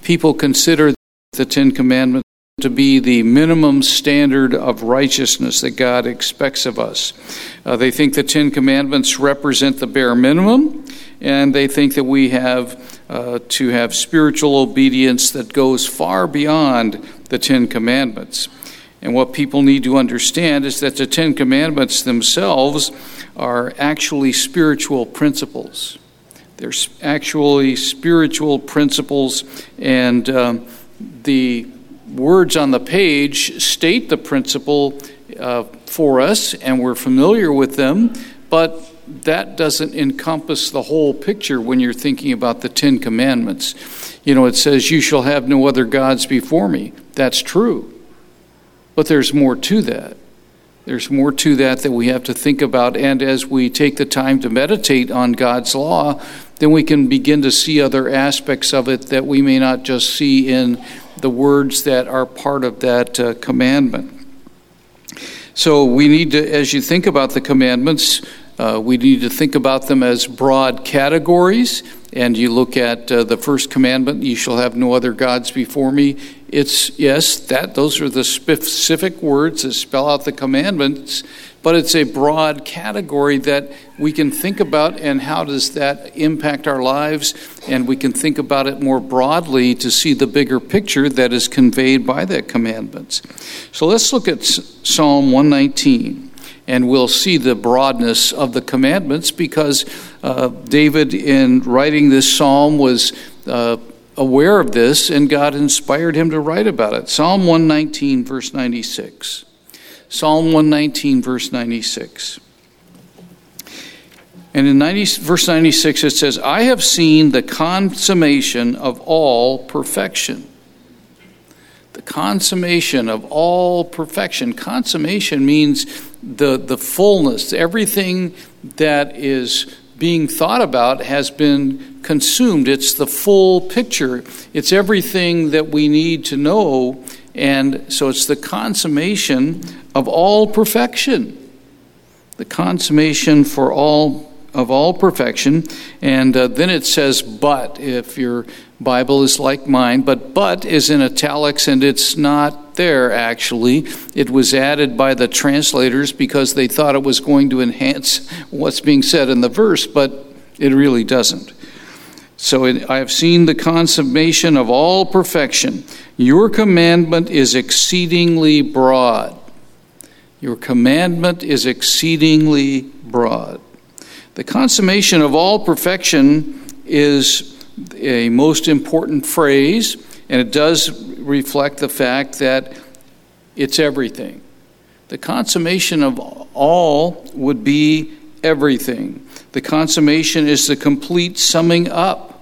People consider the Ten Commandments to be the minimum standard of righteousness that God expects of us. They think the Ten Commandments represent the bare minimum, and they think that we have to have spiritual obedience that goes far beyond the Ten Commandments. And what people need to understand is that the Ten Commandments themselves are actually spiritual principles. They're actually spiritual principles, and the words on the page state the principle for us, and we're familiar with them, but that doesn't encompass the whole picture when you're thinking about the Ten Commandments. It says, "You shall have no other gods before me." That's true. But there's more to that. There's more to that we have to think about, and as we take the time to meditate on God's law, then we can begin to see other aspects of it that we may not just see in the words that are part of that commandment. So we need to, as you think about the commandments, we need to think about them as broad categories. And you look at the first commandment, "You shall have no other gods before me." Those are the specific words that spell out the commandments, but it's a broad category that we can think about, and how does that impact our lives? And we can think about it more broadly to see the bigger picture that is conveyed by that commandments. So let's look at Psalm 119. And we'll see the broadness of the commandments, because David, in writing this psalm, was aware of this, and God inspired him to write about it. Psalm 119, verse 96. Psalm 119, verse 96. And in verse 96 it says, "I have seen the consummation of all perfection." The consummation of all perfection. Consummation means the fullness. Everything that is being thought about has been consumed. It's the full picture. It's everything that we need to know. And so it's the consummation of all perfection. The consummation of all perfection. And then it says, "but," if your Bible is like mine, but is in italics, and it's not there actually. It was added by the translators because they thought it was going to enhance what's being said in the verse, but it really doesn't. So I have seen the consummation of all perfection. Your commandment is exceedingly broad. Your commandment is exceedingly broad. The consummation of all perfection is a most important phrase, and it does reflect the fact that it's everything. The consummation of all would be everything. The consummation is the complete summing up,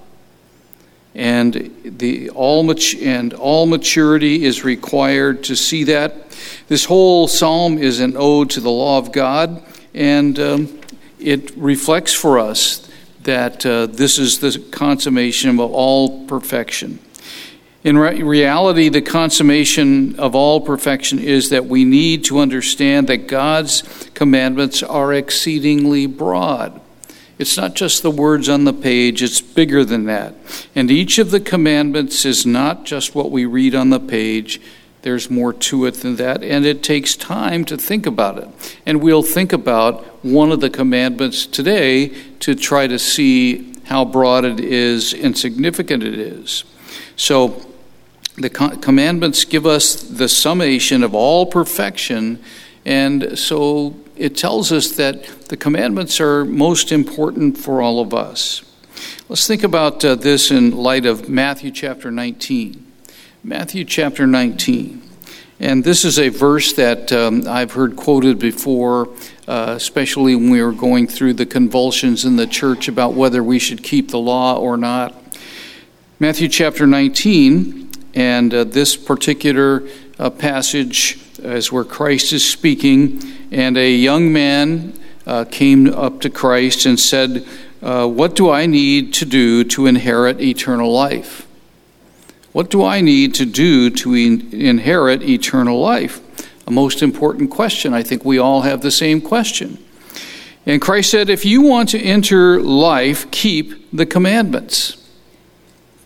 and all maturity is required to see that. This whole psalm is an ode to the law of God, and it reflects for us that this is the consummation of all perfection. In reality, the consummation of all perfection is that we need to understand that God's commandments are exceedingly broad. It's not just the words on the page, it's bigger than that. And each of the commandments is not just what we read on the page. There's more to it than that, and it takes time to think about it. And we'll think about one of the commandments today to try to see how broad it is and significant it is. So the commandments give us the summation of all perfection, and so it tells us that the commandments are most important for all of us. Let's think about this in light of Matthew chapter 19. Matthew chapter 19. And this is a verse that I've heard quoted before, especially when we were going through the convulsions in the church about whether we should keep the law or not. Matthew chapter 19, and this particular passage is where Christ is speaking, and a young man came up to Christ and said, "What do I need to do to inherit eternal life?" What do I need to do to inherit eternal life? A most important question. I think we all have the same question. And Christ said, if you want to enter life, keep the commandments.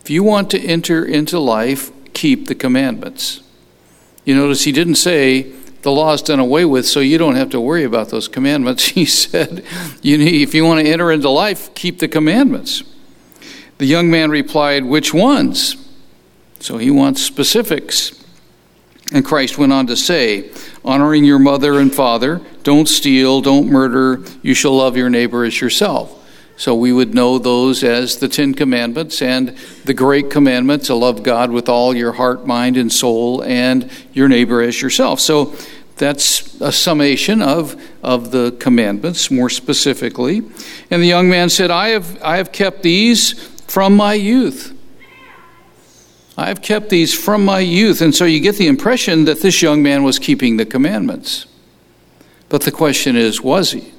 if you want to enter into life, keep the commandments. You notice he didn't say the law is done away with, so you don't have to worry about those commandments. He said, if you want to enter into life, keep the commandments. The young man replied, which ones? So he wants specifics. And Christ went on to say, honoring your mother and father, don't steal, don't murder, you shall love your neighbor as yourself. So we would know those as the 10 Commandments and the great commandment to love God with all your heart, mind, and soul, and your neighbor as yourself. So that's a summation of the commandments more specifically. And the young man said, I have kept these from my youth. I have kept these from my youth. And so you get the impression that this young man was keeping the commandments. But the question is, was he?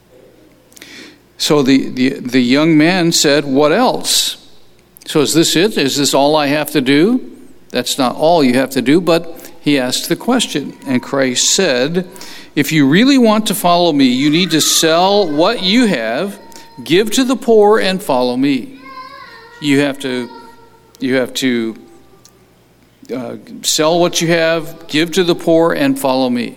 So the young man said, what else? So is this it? Is this all I have to do? That's not all you have to do, but he asked the question. And Christ said, if you really want to follow me, you need to sell what you have, give to the poor, and follow me. You have to sell what you have, give to the poor, and follow me.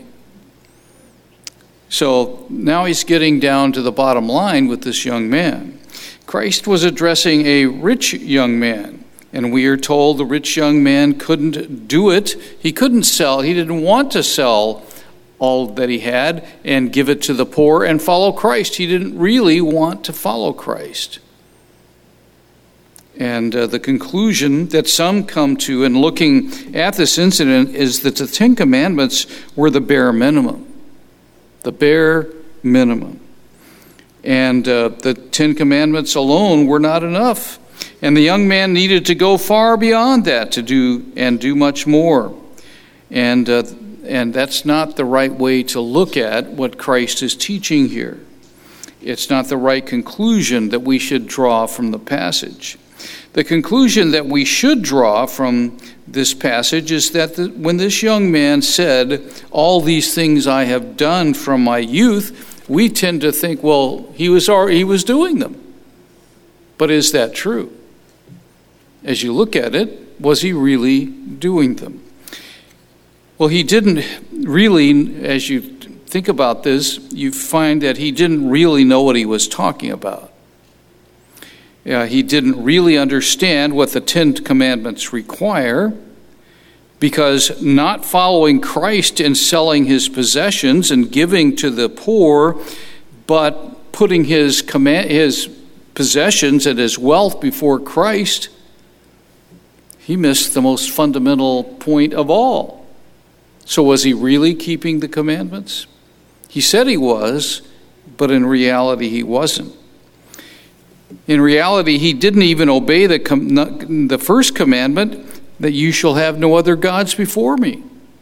So now he's getting down to the bottom line with this young man. Christ was addressing a rich young man, and we are told the rich young man couldn't do it. He couldn't sell. He didn't want to sell all that he had and give it to the poor and follow Christ. He didn't really want to follow Christ. And the conclusion that some come to in looking at this incident is that the 10 Commandments were the bare minimum. The bare minimum. And the 10 Commandments alone were not enough. And the young man needed to go far beyond that to do much more. And that's not the right way to look at what Christ is teaching here. It's not the right conclusion that we should draw from the passage. The conclusion that we should draw from this passage is that when this young man said, all these things I have done from my youth, we tend to think, well, he was doing them. But is that true? As you look at it, was he really doing them? Well, he didn't really, as you think about this, you find that he didn't really know what he was talking about. He didn't really understand what the 10 Commandments require, because not following Christ and selling his possessions and giving to the poor, but putting his possessions and his wealth before Christ, he missed the most fundamental point of all. So was he really keeping the commandments? He said he was, but in reality he wasn't. In reality, he didn't even obey the first commandment, that you shall have no other gods before me.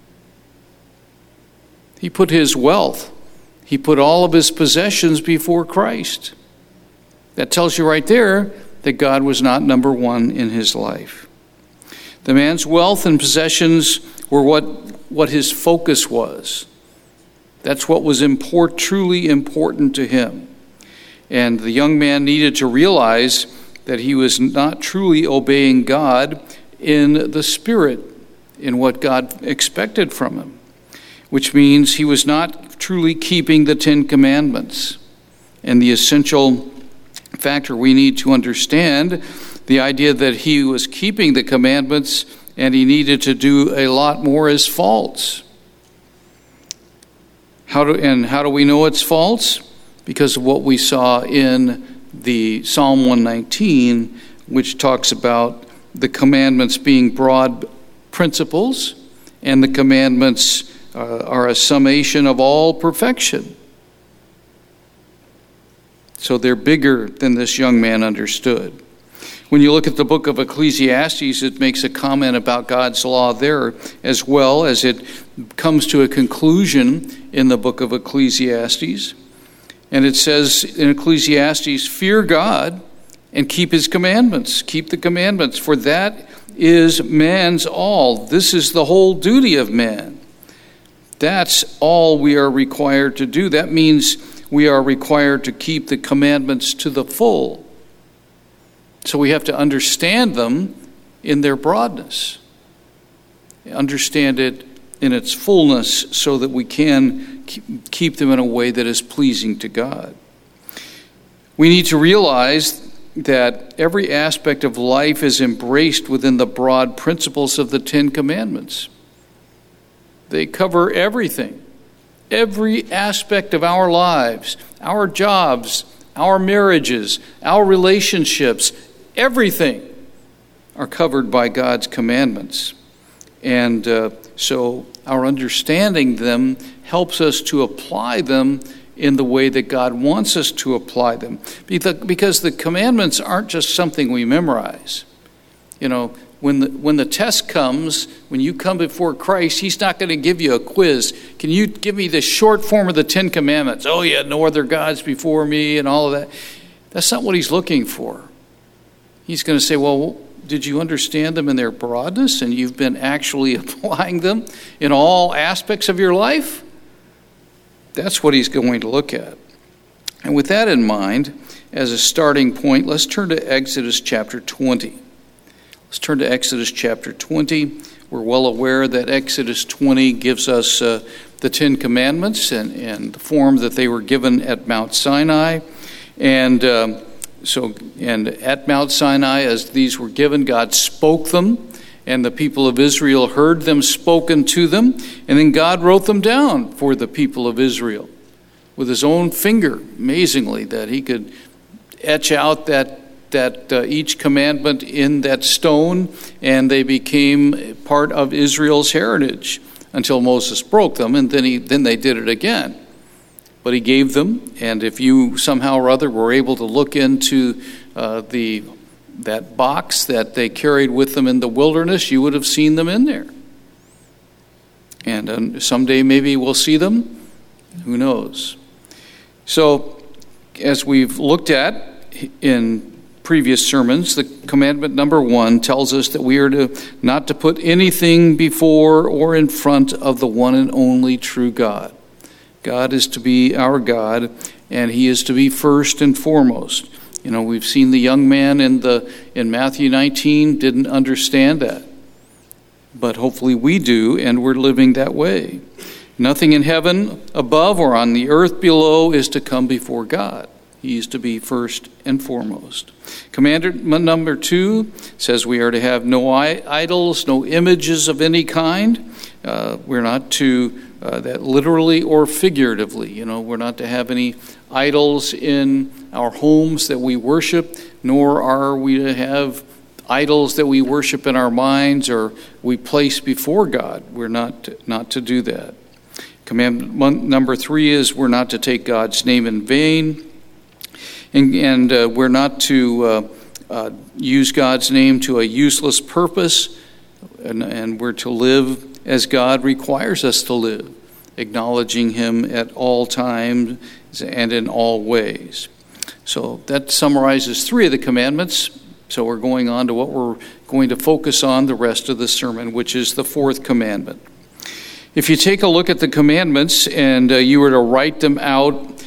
He put his wealth, he put all of his possessions before Christ. That tells you right there that God was not number one in his life. The man's wealth and possessions were what his focus was. That's what was truly important to him. And the young man needed to realize that he was not truly obeying God in the Spirit, in what God expected from him, which means he was not truly keeping the 10 Commandments. And the essential factor we need to understand, the idea that he was keeping the commandments and he needed to do a lot more, is false. How do we know it's false? Because of what we saw in the Psalm 119, which talks about the commandments being broad principles, and the commandments are a summation of all perfection. So they're bigger than this young man understood. When you look at the book of Ecclesiastes, it makes a comment about God's law there, as well as it comes to a conclusion in the book of Ecclesiastes. And it says in Ecclesiastes, fear God and keep his commandments. Keep the commandments, for that is man's all. This is the whole duty of man. That's all we are required to do. That means we are required to keep the commandments to the full. So we have to understand them in their broadness. Understand it in its fullness so that we can keep them in a way that is pleasing to God. We need to realize that every aspect of life is embraced within the broad principles of the Ten Commandments. They cover everything, every aspect of our lives, our jobs, our marriages, our relationships, everything are covered by God's commandments. And so our understanding them helps us to apply them in the way that God wants us to apply them. Because the commandments aren't just something we memorize. You know, when the test comes, when you come before Christ, he's not going to give you a quiz. Can you give me the short form of the Ten Commandments? Oh, yeah, no other gods before me and all of that. That's not what he's looking for. He's going to say, well, did you understand them in their broadness and you've been actually applying them in all aspects of your life? That's what he's going to look at. And with that in mind, as a starting point, let's turn to Exodus chapter 20. Let's turn to Exodus chapter 20. We're well aware that Exodus 20 gives us the Ten Commandments and the form that they were given at Mount Sinai. And at Mount Sinai, as these were given, God spoke them, and the people of Israel heard them spoken to them, and then God wrote them down for the people of Israel with his own finger, amazingly, that he could etch out that each commandment in that stone, and they became part of Israel's heritage until Moses broke them, and then they did it again. But he gave them, and if you somehow or other were able to look into that box that they carried with them in the wilderness, you would have seen them in there. And someday maybe we'll see them. Who knows? So, as we've looked at in previous sermons, the commandment number 1 tells us that we are not to put anything before or in front of the one and only true God. God is to be our God, and he is to be first and foremost. You know, we've seen the young man in Matthew 19 didn't understand that. But hopefully we do, and we're living that way. Nothing in heaven above or on the earth below is to come before God. He is to be first and foremost. Commandment number 2 says we are to have no idols, no images of any kind. We're not to, that literally or figuratively, you know, we're not to have any idols in our homes that we worship, nor are we to have idols that we worship in our minds or we place before God. We're not to do that. Commandment number 3 is we're not to take God's name in vain, and we're not to use God's name to a useless purpose, and we're to live as God requires us to live, acknowledging him at all times and in all ways. So that summarizes 3 of the commandments. So we're going on to what we're going to focus on the rest of the sermon, which is the 4th commandment. If you take a look at the commandments and you were to write them out,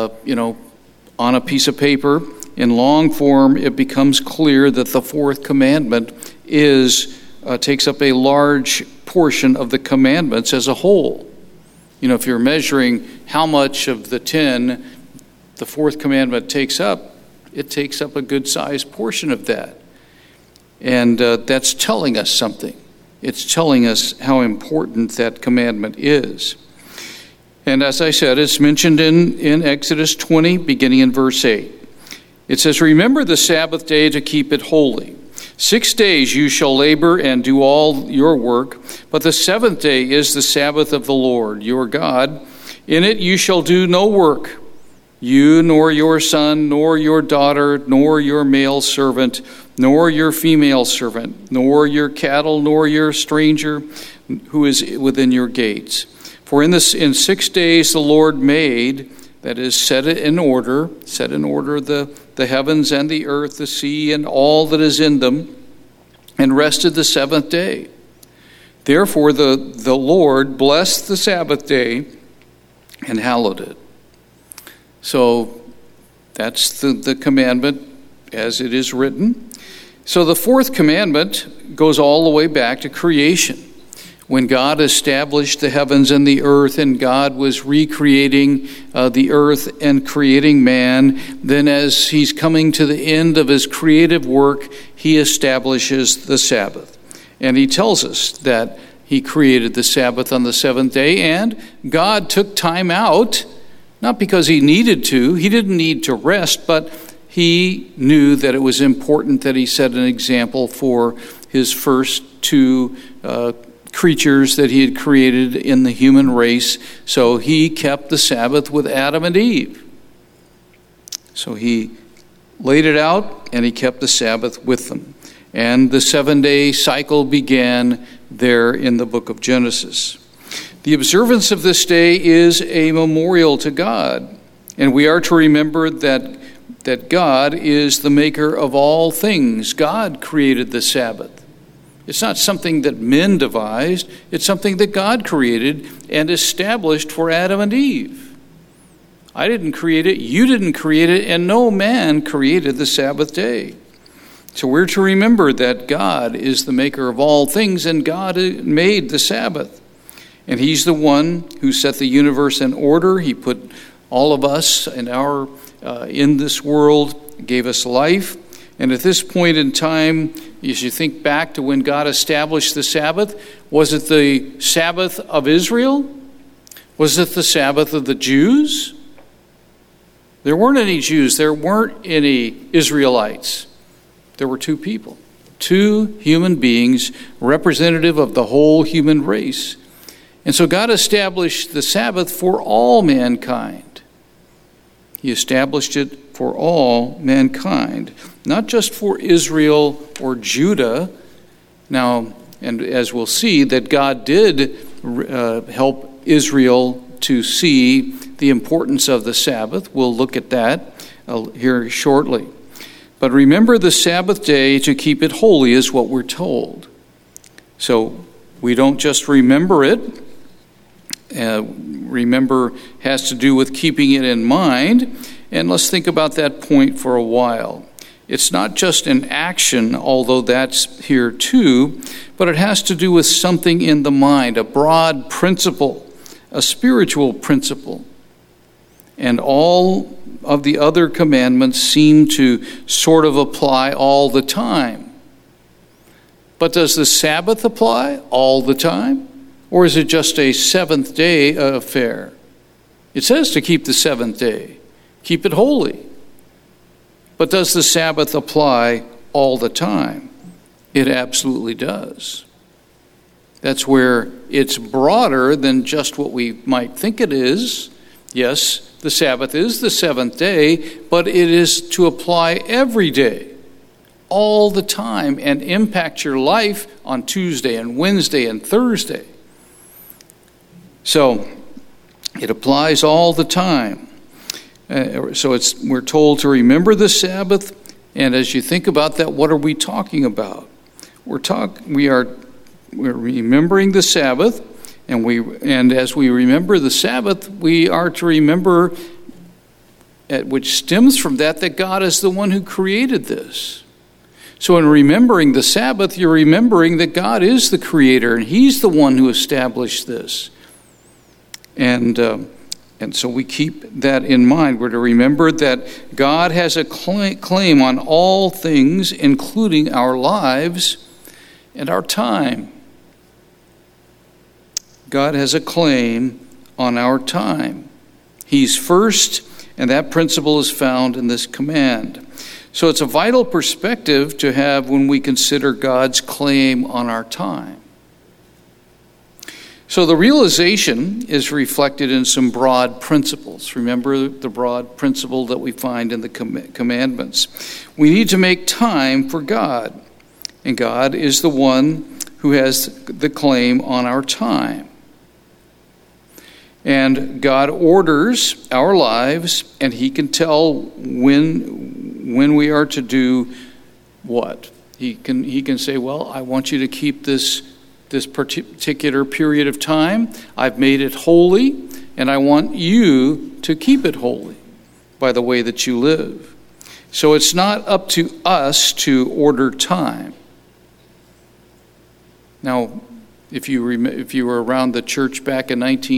on a piece of paper in long form, it becomes clear that the 4th commandment takes up a large portion of the commandments as a whole. You know, if you're measuring how much of the 10 the 4th commandment takes up, it takes up a good-sized portion of that. And that's telling us something. It's telling us how important that commandment is. And as I said, it's mentioned in Exodus 20, beginning in verse 8. It says, "Remember the Sabbath day to keep it holy. 6 days you shall labor and do all your work, but the 7th day is the Sabbath of the Lord your God. In it you shall do no work, you nor your son, nor your daughter, nor your male servant, nor your female servant, nor your cattle, nor your stranger who is within your gates. For in 6 days the Lord made," that is, set in order the heavens and the earth, the sea, and all that is in them, and rested the 7th day. Therefore the Lord blessed the Sabbath day and hallowed it. So that's the commandment as it is written. So the fourth commandment goes all the way back to creation. When God established the heavens and the earth, and God was recreating the earth and creating man, then as he's coming to the end of his creative work, he establishes the Sabbath. And he tells us that he created the Sabbath on the seventh day, and God took time out, not because he needed to. He didn't need to rest, but he knew that it was important that he set an example for his first two creatures that he had created in the human race. So he kept the Sabbath with Adam and Eve. So he laid it out, and he kept the Sabbath with them. And the 7-day cycle began there in the book of Genesis. The observance of this day is a memorial to God, and we are to remember that God is the maker of all things. God created the Sabbath. It's not something that men devised. It's something that God created and established for Adam and Eve. I didn't create it, you didn't create it, and no man created the Sabbath day. So we're to remember that God is the maker of all things, and God made the Sabbath. And he's the one who set the universe in order. He put all of us in this world, gave us life. And at this point in time, as you think back to when God established the Sabbath, was it the Sabbath of Israel? Was it the Sabbath of the Jews? There weren't any Jews. There weren't any Israelites. There were two people, two human beings, representative of the whole human race. And so God established the Sabbath for all mankind. He established it for all mankind, not just for Israel or Judah. Now, and as we'll see, that God did help Israel to see the importance of the Sabbath. We'll look at that here shortly. But remember the Sabbath day to keep it holy is what we're told. So we don't just remember it. Remember has to do with keeping it in mind. And let's think about that point for a while. It's not just an action, although that's here too, but it has to do with something in the mind, a broad principle, a spiritual principle. And all of the other commandments seem to sort of apply all the time. But does the Sabbath apply all the time? Or is it just a seventh day affair? It says to keep the seventh day, keep it holy. But does the Sabbath apply all the time? It absolutely does. That's where it's broader than just what we might think it is. Yes, the Sabbath is the seventh day, but it is to apply every day, all the time, and impact your life on Tuesday and Wednesday and Thursday. So it applies all the time. We're told to remember the Sabbath, and as you think about that, what are we talking about? We're remembering the Sabbath. And as we remember the Sabbath, we are to remember, which stems from that God is the one who created this. So in remembering the Sabbath, you're remembering that God is the creator, and he's the one who established this. And so we keep that in mind. We're to remember that God has a claim on all things, including our lives and our time. God has a claim on our time. He's first, and that principle is found in this command. So it's a vital perspective to have when we consider God's claim on our time. So the realization is reflected in some broad principles. Remember the broad principle that we find in the commandments. We need to make time for God, and God is the one who has the claim on our time. And God orders our lives, and he can tell when we are to do what. He can say, well, I want you to keep this particular period of time. I've made it holy, and I want you to keep it holy by the way that you live. So it's not up to us to order time. Now, if you were around the church back in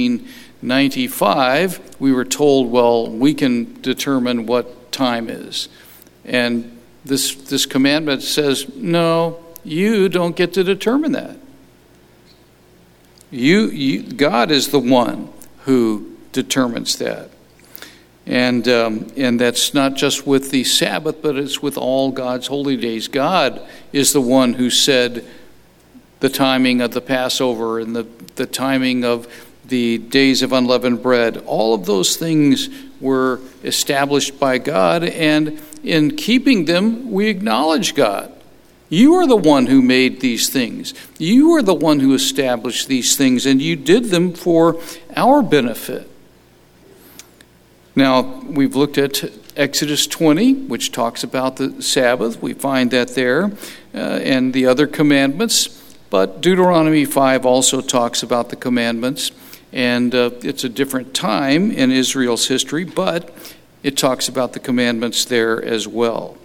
1995, we were told, well, we can determine what time is. And this commandment says, no, you don't get to determine that. God is the one who determines that. And that's not just with the Sabbath, but it's with all God's holy days. God is the one who said the timing of the Passover and the timing of the days of unleavened bread. All of those things were established by God, and in keeping them, we acknowledge God. You are the one who made these things. You are the one who established these things, and you did them for our benefit. Now, we've looked at Exodus 20, which talks about the Sabbath. We find that there, and the other commandments. But Deuteronomy 5 also talks about the commandments, and it's a different time in Israel's history, but it talks about the commandments there as well.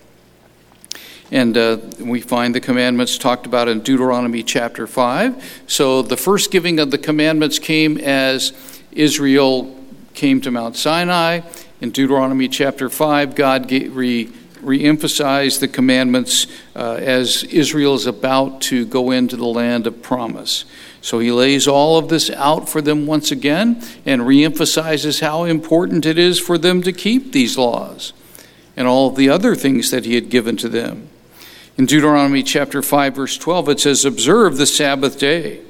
And we find the commandments talked about in Deuteronomy chapter 5. So the first giving of the commandments came as Israel came to Mount Sinai. In Deuteronomy chapter 5, God re-emphasized the commandments as Israel is about to go into the land of promise. So he lays all of this out for them once again and re-emphasizes how important it is for them to keep these laws and all of the other things that he had given to them. In Deuteronomy chapter 5, verse 12, it says, observe the Sabbath day.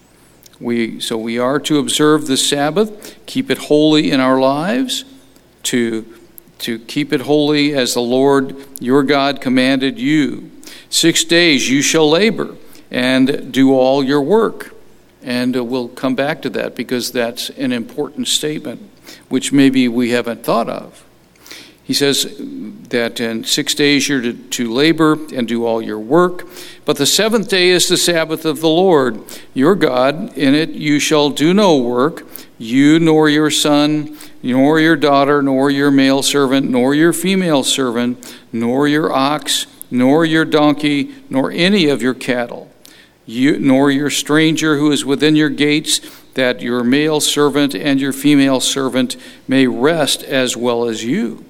So we are to observe the Sabbath, keep it holy in our lives, to keep it holy as the Lord your God commanded you. 6 days you shall labor and do all your work. And we'll come back to that because that's an important statement, which maybe we haven't thought of. He says that in 6 days you're to labor and do all your work. But the seventh day is the Sabbath of the Lord your God. In it you shall do no work, you nor your son, nor your daughter, nor your male servant, nor your female servant, nor your ox, nor your donkey, nor any of your cattle, nor your stranger who is within your gates, that your male servant and your female servant may rest as well as you.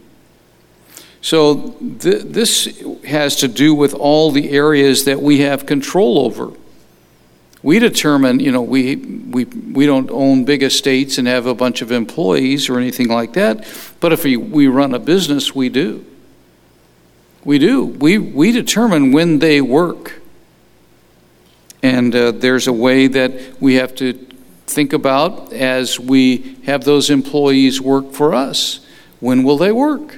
So this has to do with all the areas that we have control over. We determine, we don't own big estates and have a bunch of employees or anything like that. But if we run a business, we do. We do. We determine when they work. And there's a way that we have to think about as we have those employees work for us. When will they work?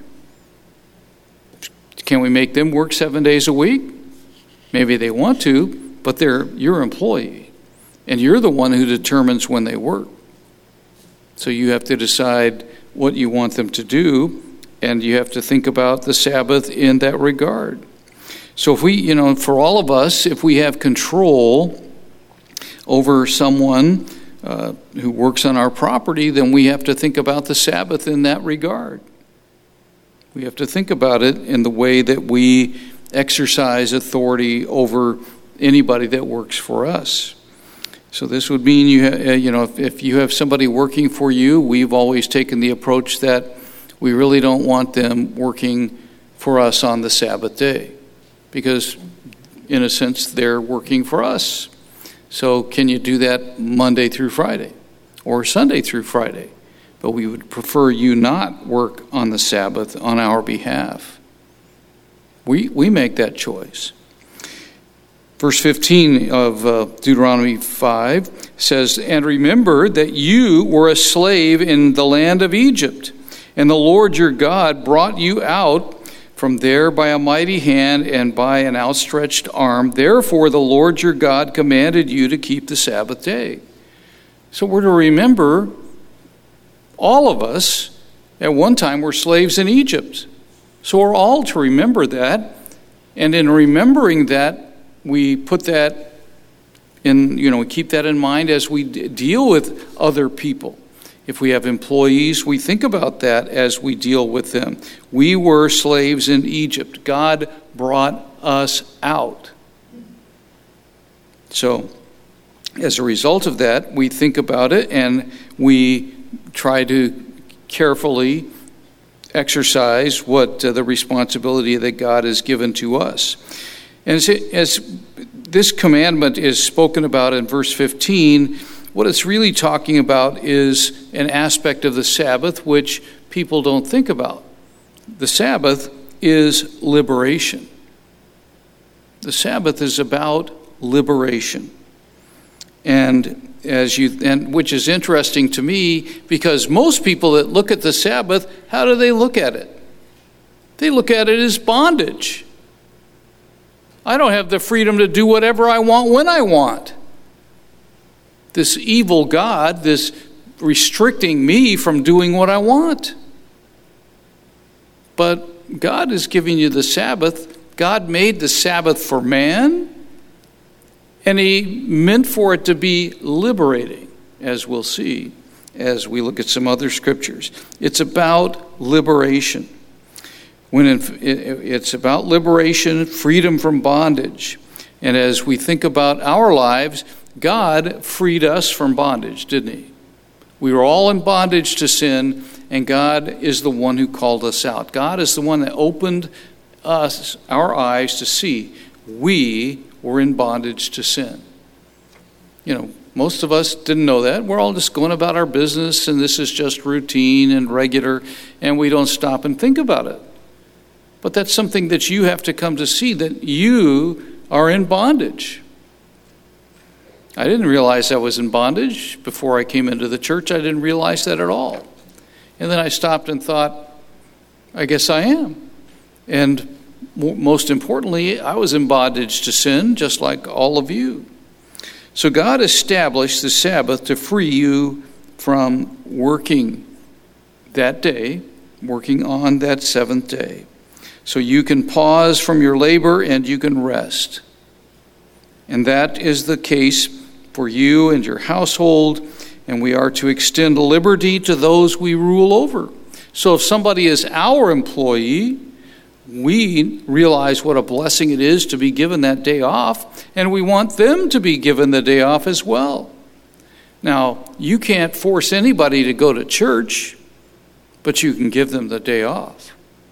Can we make them work 7 days a week? Maybe they want to, but they're your employee. And you're the one who determines when they work. So you have to decide what you want them to do, and you have to think about the Sabbath in that regard. So if we, for all of us, if we have control over someone who works on our property, then we have to think about the Sabbath in that regard. We have to think about it in the way that we exercise authority over anybody that works for us. So this would mean if you have somebody working for you, we've always taken the approach that we really don't want them working for us on the Sabbath day, because in a sense they're working for us. So can you do that Monday through Friday or Sunday through Friday? But we would prefer you not work on the Sabbath on our behalf. We make that choice. Verse 15 of Deuteronomy 5 says, and remember that you were a slave in the land of Egypt, and the Lord your God brought you out from there by a mighty hand and by an outstretched arm. Therefore the Lord your God commanded you to keep the Sabbath day. So we're to remember all of us at one time were slaves in Egypt. So we're all to remember that. And in remembering that, we put that in, we keep that in mind as we deal with other people. If we have employees, we think about that as we deal with them. We were slaves in Egypt. God brought us out. So, as a result of that, we think about it and we try to carefully exercise what the responsibility that God has given to us. And as this commandment is spoken about in verse 15, what it's really talking about is an aspect of the Sabbath which people don't think about. The Sabbath is liberation. The Sabbath is about liberation. And which is interesting to me, because most people that look at the Sabbath, how do they look at it? They look at it as bondage. I don't have the freedom to do whatever I want when I want. This evil God, this restricting me from doing what I want. But God is giving you the Sabbath. God made the Sabbath for man, and he meant for it to be liberating, as we'll see as we look at some other scriptures. It's about liberation. It's about liberation, freedom from bondage. And as we think about our lives, God freed us from bondage, didn't he? We were all in bondage to sin, and God is the one who called us out. God is the one that opened our eyes to see we were in bondage to sin. Most of us didn't know that. We're all just going about our business, and this is just routine and regular, and we don't stop and think about it. But that's something that you have to come to see, that you are in bondage. I didn't realize I was in bondage before I came into the church. I didn't realize that at all. And then I stopped and thought, I guess I am. And most importantly, I was in bondage to sin, just like all of you. So God established the Sabbath to free you from working that day, working on that seventh day. So you can pause from your labor and you can rest. And that is the case for you and your household, and we are to extend liberty to those we rule over. So if somebody is our employee, we realize what a blessing it is to be given that day off, and we want them to be given the day off as well. Now, you can't force anybody to go to church, but you can give them the day off.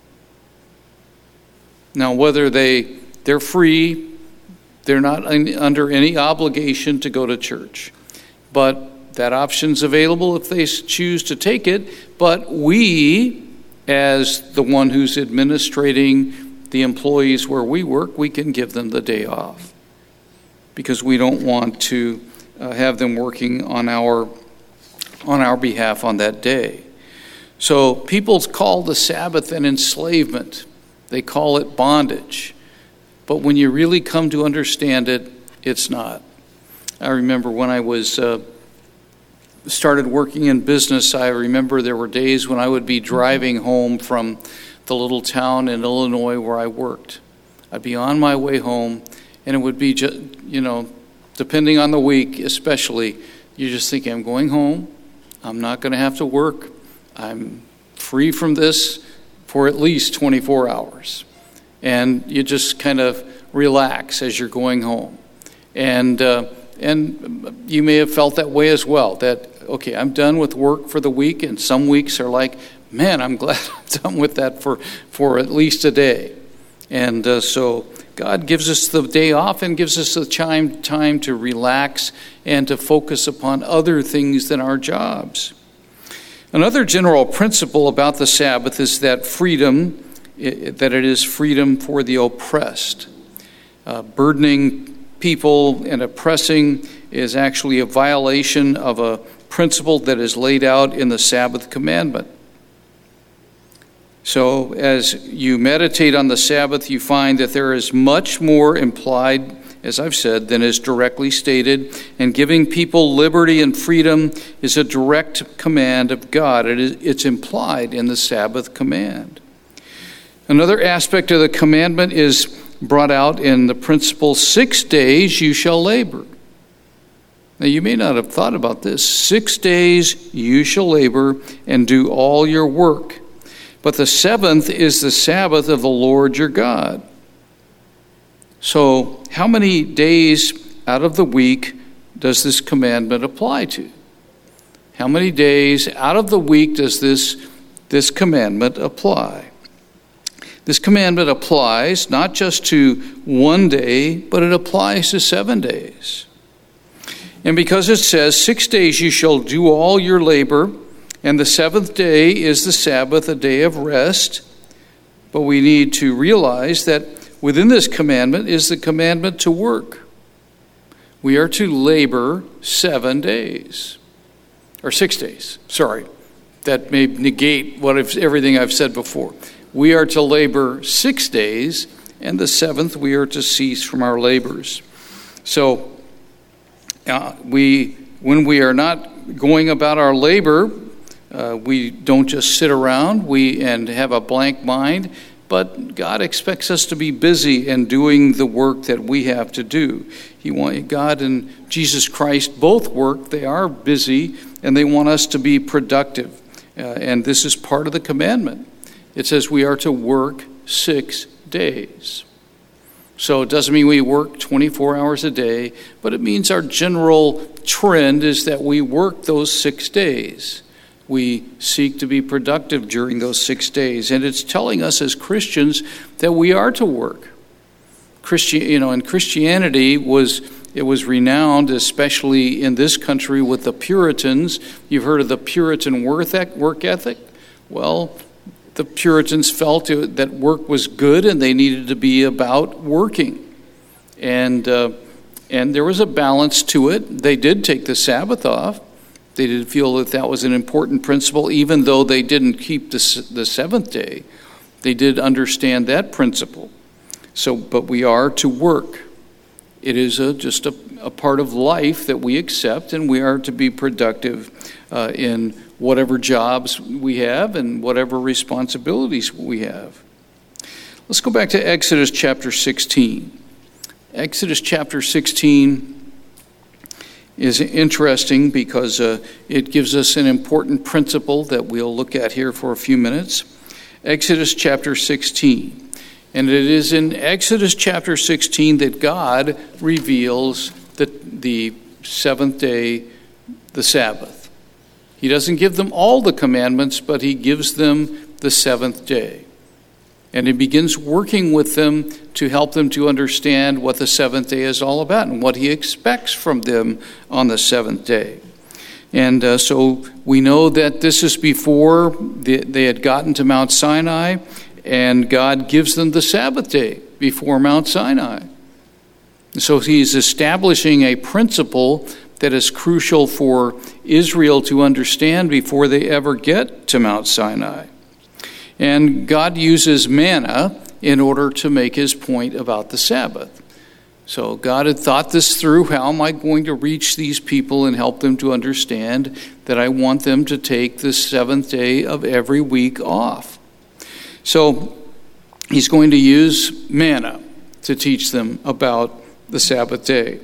Now, whether they're free, they're not under any obligation to go to church. But that option's available if they choose to take it. But we, as the one who's administrating the employees where we work, we can give them the day off, because we don't want to have them working on our behalf on that day. So people call the Sabbath an enslavement. They call it bondage. But when you really come to understand it, it's not. I remember when I was started working in business, I remember there were days when I would be driving home from the little town in Illinois where I worked. I'd be on my way home, and it would be just, depending on the week especially, you're just thinking, I'm going home. I'm not going to have to work. I'm free from this for at least 24 hours. And you just kind of relax as you're going home. And you may have felt that way as well, that, okay, I'm done with work for the week, and some weeks are like, man, I'm glad I'm done with that for at least a day. And so God gives us the day off and gives us the time to relax and to focus upon other things than our jobs. Another general principle about the Sabbath is that it is freedom for the oppressed. Burdening people and oppressing is actually a violation of a principle that is laid out in the Sabbath commandment. So as you meditate on the Sabbath, you find that there is much more implied, as I've said, than is directly stated. And giving people liberty and freedom is a direct command of God. It's implied in the Sabbath command. Another aspect of the commandment is brought out in the principle, 6 days you shall labor. Now, you may not have thought about this. 6 days you shall labor and do all your work. But the seventh is the Sabbath of the Lord your God. So, how many days out of the week does this commandment apply to? How many days out of the week does this commandment apply? This commandment applies not just to one day, but it applies to 7 days. And because it says, 6 days you shall do all your labor, and the seventh day is the Sabbath, a day of rest. But we need to realize that within this commandment is the commandment to work. We are to labor 7 days. Or 6 days, sorry. That may negate everything I've said before. We are to labor 6 days, and the seventh we are to cease from our labors. So, when we are not going about our labor, we don't just sit around and have a blank mind, but God expects us to be busy and doing the work that we have to do. God and Jesus Christ both work. They are busy, and they want us to be productive. And this is part of the commandment. It says we are to work 6 days. So it doesn't mean we work 24 hours a day, but it means our general trend is that we work those 6 days. We seek to be productive during those 6 days. And it's telling us as Christians that we are to work. And Christianity was renowned, especially in this country, with the Puritans. You've heard of the Puritan work ethic? Well, the Puritans felt that work was good and they needed to be about working. And there was a balance to it. They did take the Sabbath off. They did feel that was an important principle, even though they didn't keep the seventh day. They did understand that principle. But we are to work. It is just a part of life that we accept, and we are to be productive in whatever jobs we have and whatever responsibilities we have. Let's go back to Exodus chapter 16. Exodus chapter 16 is interesting because it gives us an important principle that we'll look at here for a few minutes. Exodus chapter 16. And it is in Exodus chapter 16 that God reveals the seventh day, the Sabbath. He doesn't give them all the commandments, but he gives them the seventh day. And he begins working with them to help them to understand what the seventh day is all about and what he expects from them on the seventh day. And so we know that this is before they had gotten to Mount Sinai, and God gives them the Sabbath day before Mount Sinai. So he's establishing a principle that is crucial for Israel to understand before they ever get to Mount Sinai. And God uses manna in order to make his point about the Sabbath. So God had thought this through. How am I going to reach these people and help them to understand that I want them to take the seventh day of every week off? So he's going to use manna to teach them about the Sabbath day.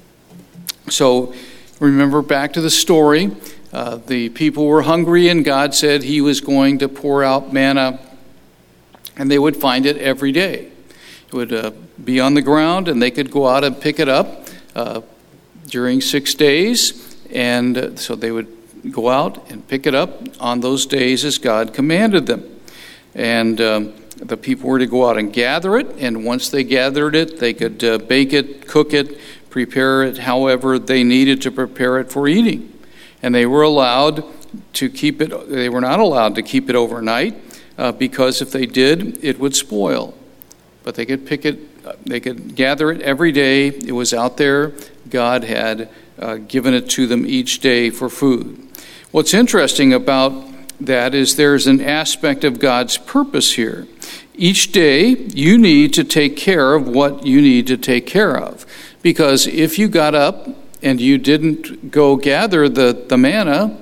So remember back to the story. The people were hungry, and God said he was going to pour out manna, and they would find it every day. It would be on the ground, and they could go out and pick it up during 6 days. And so they would go out and pick it up on those days as God commanded them. And the people were to go out and gather it, and once they gathered it, they could bake it, cook it, prepare it however they needed to prepare it for eating. And they were allowed to keep it, they were not allowed to keep it overnight because if they did, it would spoil. But they could pick it, they could gather it every day. It was out there. God had given it to them each day for food. What's interesting about that is there's an aspect of God's purpose here. Each day, you need to take care of what you need to take care of. Because if you got up and you didn't go gather the manna,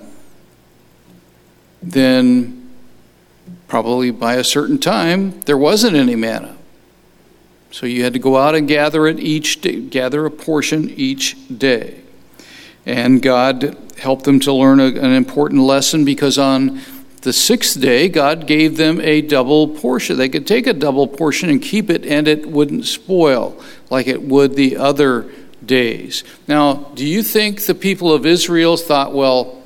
then probably by a certain time, there wasn't any manna. So you had to go out and gather it each day, gather a portion each day. And God helped them to learn an important lesson, because on the sixth day, God gave them a double portion. They could take a double portion and keep it, and it wouldn't spoil like it would the other days. Now, do you think the people of Israel thought, well,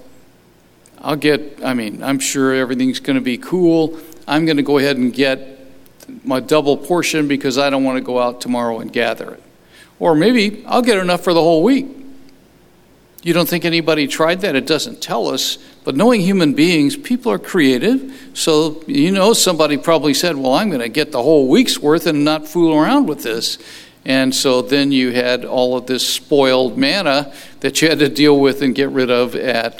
I'm sure everything's going to be cool. I'm going to go ahead and get my double portion because I don't want to go out tomorrow and gather it. Or maybe I'll get enough for the whole week. You don't think anybody tried that? It doesn't tell us. But knowing human beings, people are creative. So, somebody probably said, well, I'm going to get the whole week's worth and not fool around with this. And so then you had all of this spoiled manna that you had to deal with and get rid of had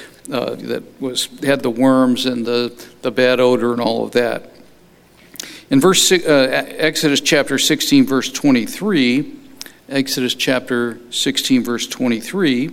the worms and the bad odor and all of that. In Exodus chapter 16, verse 23, Exodus chapter 16, verse 23,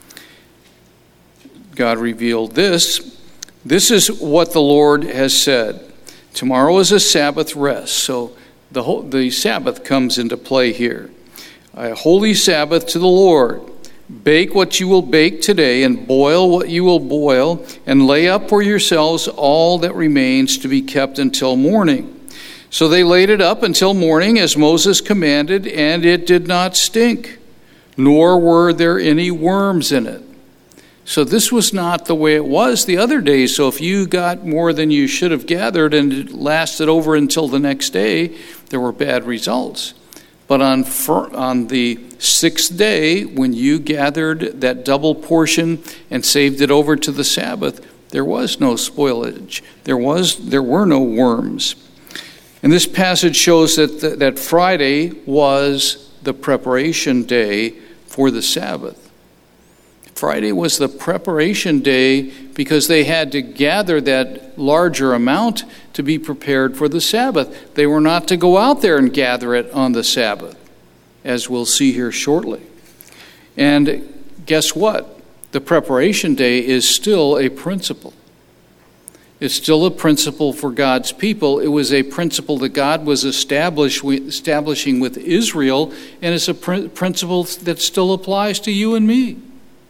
God revealed this. This is what the Lord has said. Tomorrow is a Sabbath rest. So the Sabbath comes into play here. A holy Sabbath to the Lord. Bake what you will bake today, and boil what you will boil, and lay up for yourselves all that remains to be kept until morning. So they laid it up until morning, as Moses commanded, and it did not stink, nor were there any worms in it. So this was not the way it was the other days. So if you got more than you should have gathered and it lasted over until the next day, there were bad results. But on the sixth day, when you gathered that double portion and saved it over to the Sabbath, there was no spoilage. There were no worms. And this passage shows that Friday was the preparation day for the Sabbath. Friday was the preparation day because they had to gather that larger amount to be prepared for the Sabbath. They were not to go out there and gather it on the Sabbath, as we'll see here shortly. And guess what? The preparation day is still a principle. It's still a principle for God's people. It was a principle that God was establishing with Israel, and it's a principle that still applies to you and me.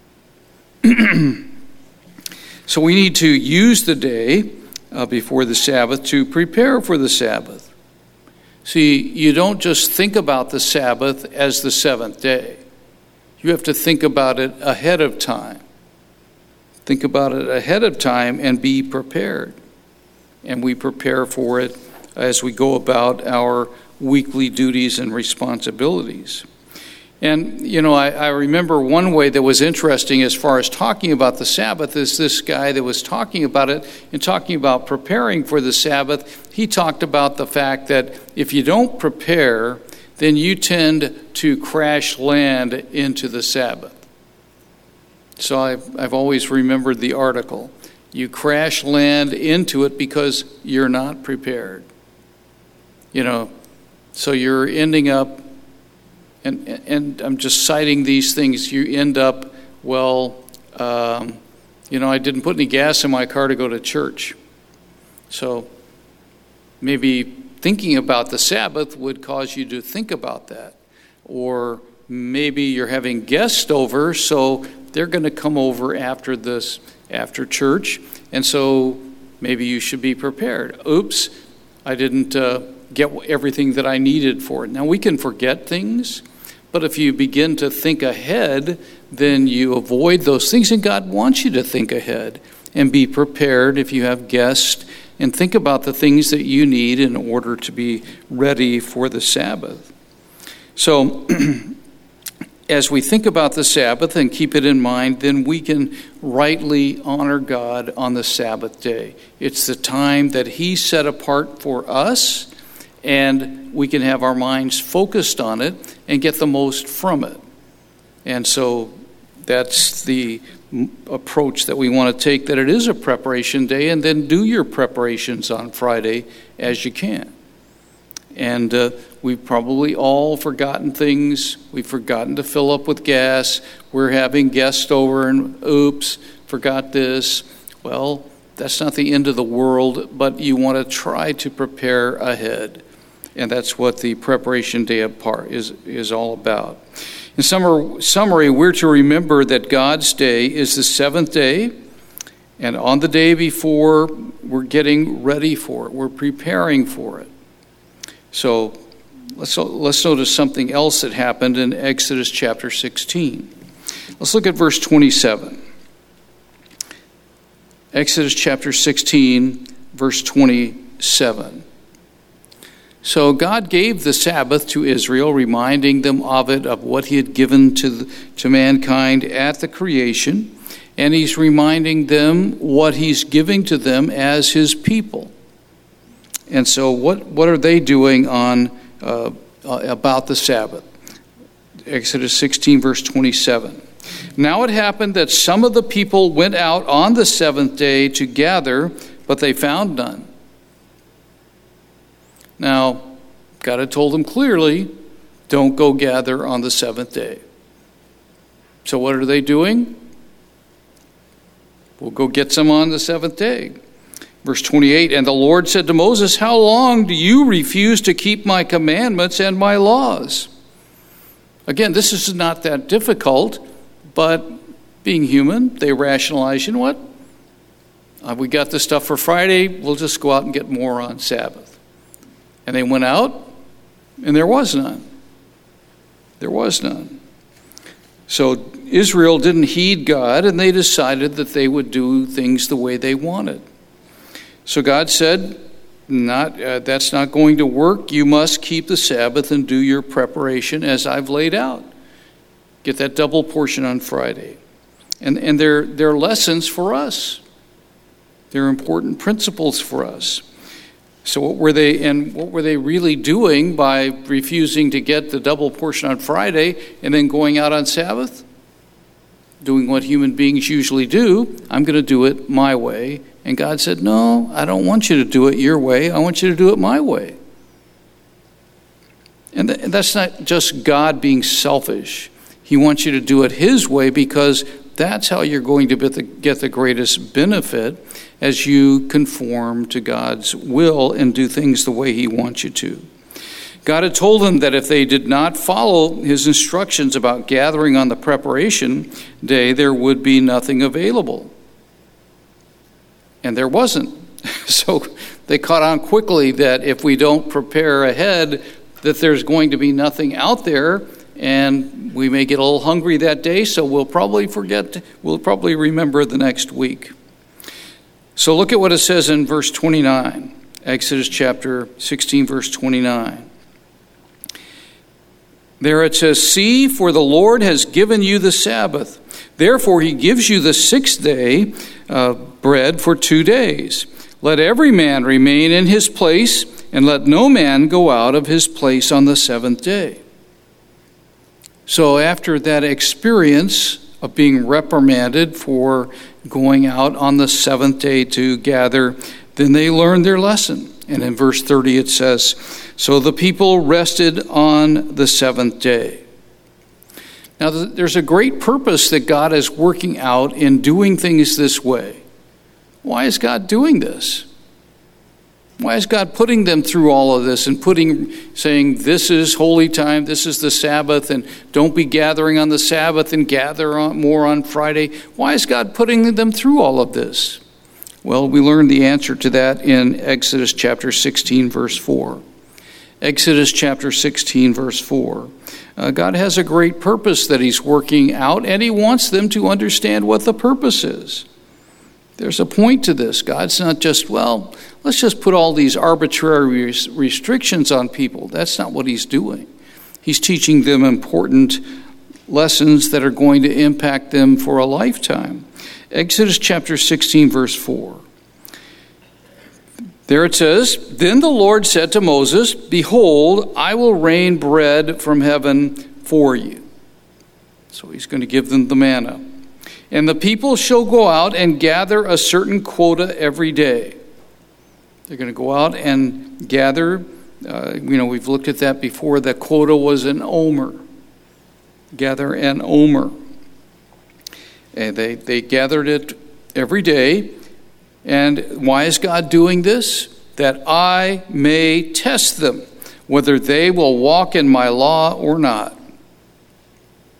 So we need to use the day before the Sabbath to prepare for the Sabbath. See, you don't just think about the Sabbath as the seventh day. You have to think about it ahead of time. Think about it ahead of time and be prepared. And we prepare for it as we go about our weekly duties and responsibilities. And, I remember one way that was interesting as far as talking about the Sabbath is this guy that was talking about it and talking about preparing for the Sabbath. He talked about the fact that if you don't prepare, then you tend to crash land into the Sabbath. So I've always remembered the article. You crash land into it because you're not prepared. So you're ending up, and I'm just citing these things, you end up, I didn't put any gas in my car to go to church. So maybe thinking about the Sabbath would cause you to think about that. Or maybe you're having guests over, so they're going to come over after church, and so maybe you should be prepared. Oops, I didn't get everything that I needed for it. Now, we can forget things, but if you begin to think ahead, then you avoid those things, and God wants you to think ahead and be prepared if you have guests, and think about the things that you need in order to be ready for the Sabbath. So, as we think about the Sabbath and keep it in mind, then we can rightly honor God on the Sabbath day. It's the time that He set apart for us, and we can have our minds focused on it and get the most from it. And so that's the approach that we want to take, that it is a preparation day, and then do your preparations on Friday as you can. And we've probably all forgotten things. We've forgotten to fill up with gas. We're having guests over and oops, forgot this. Well, that's not the end of the world, but you want to try to prepare ahead. And that's what the preparation day apart is all about. In summary, we're to remember that God's day is the seventh day, and on the day before, we're getting ready for it. We're preparing for it. So let's notice something else that happened in Exodus chapter 16. Let's look at verse 27. Exodus chapter 16, verse 27. So God gave the Sabbath to Israel, reminding them of it, of what he had given to mankind at the creation. And he's reminding them what he's giving to them as his people. And so what are they doing on about the Sabbath? Exodus 16, verse 27. Now it happened that some of the people went out on the seventh day to gather, but they found none. Now, God had told them clearly, don't go gather on the seventh day. So what are they doing? We'll go get some on the seventh day. Verse 28, and the Lord said to Moses, how long do you refuse to keep my commandments and my laws? Again, this is not that difficult, but being human, they rationalize, you know what? We got the stuff for Friday, we'll just go out and get more on Sabbath. And they went out, and there was none. There was none. So Israel didn't heed God, and they decided that they would do things the way they wanted. So God said, that's not going to work. You must keep the Sabbath and do your preparation as I've laid out. Get that double portion on Friday. And they're lessons for us. They're important principles for us. So what were they really doing by refusing to get the double portion on Friday and then going out on Sabbath? Doing what human beings usually do. I'm going to do it my way. And God said, no, I don't want you to do it your way. I want you to do it my way. And that's not just God being selfish. He wants you to do it his way because that's how you're going to get the greatest benefit as you conform to God's will and do things the way he wants you to. God had told them that if they did not follow his instructions about gathering on the preparation day, there would be nothing available. And there wasn't. So they caught on quickly that if we don't prepare ahead, that there's going to be nothing out there, and we may get a little hungry that day, so we'll probably remember the next week. So look at what it says in verse 29, Exodus chapter 16, verse 29. There it says, see, for the Lord has given you the Sabbath. Therefore he gives you the sixth day bread for 2 days. Let every man remain in his place, and let no man go out of his place on the seventh day. So after that experience of being reprimanded for going out on the seventh day to gather, then they learned their lesson. And in verse 30 it says, so the people rested on the seventh day. Now there's a great purpose that God is working out in doing things this way. Why is God doing this? Why is God putting them through all of this and saying this is holy time, this is the Sabbath, and don't be gathering on the Sabbath and gather more on Friday? Why is God putting them through all of this? Well, we learned the answer to that in Exodus chapter 16, verse 4. Exodus chapter 16, verse 4. God has a great purpose that he's working out, and he wants them to understand what the purpose is. There's a point to this. God's not just, well, let's just put all these arbitrary restrictions on people. That's not what he's doing. He's teaching them important lessons that are going to impact them for a lifetime. Exodus chapter 16, verse 4. There it says, then the Lord said to Moses, behold, I will rain bread from heaven for you. So he's going to give them the manna. And the people shall go out and gather a certain quota every day. They're going to go out and gather. We've looked at that before. The quota was an omer. Gather an omer. And they gathered it every day. And why is God doing this? That I may test them, whether they will walk in my law or not.